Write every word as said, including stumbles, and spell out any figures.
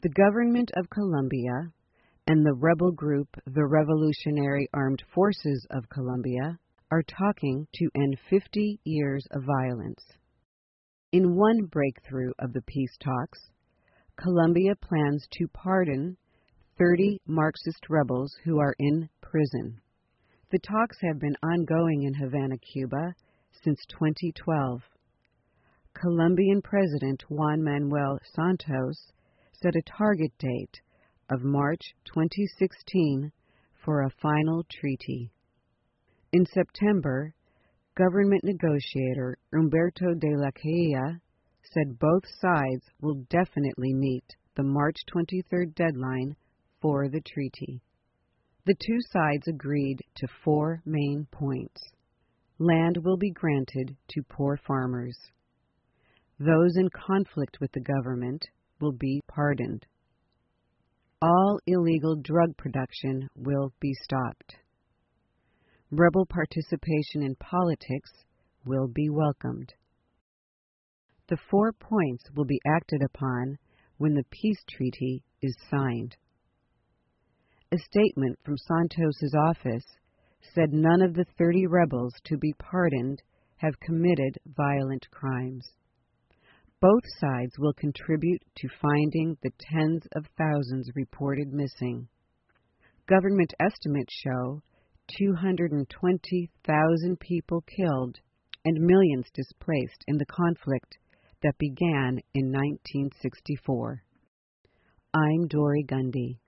The government of Colombia and the rebel group, the Revolutionary Armed Forces of Colombia, are talking to end fifty years of violence. In one breakthrough of the peace talks, Colombia plans to pardon thirty Marxist rebels who are in prison. The talks have been ongoing in Havana, Cuba, since twenty twelve. Colombian President Juan Manuel Santos set a target date of March twenty sixteen for a final treaty. In September, government negotiator Humberto de la Cailla said both sides will definitely meet the March twenty-third deadline for the treaty. The two sides agreed to four main points. Land will be granted to poor farmers. Those in conflict with the government will be pardoned. All illegal drug production will be stopped. Rebel participation in politics will be welcomed. The four points will be acted upon when the peace treaty is signed. A statement from Santos's office said none of the thirty rebels to be pardoned have committed violent crimes. Both sides will contribute to finding the tens of thousands reported missing. Government estimates show two hundred twenty thousand people killed and millions displaced in the conflict that began in nineteen sixty-four. I'm Dory Gundy.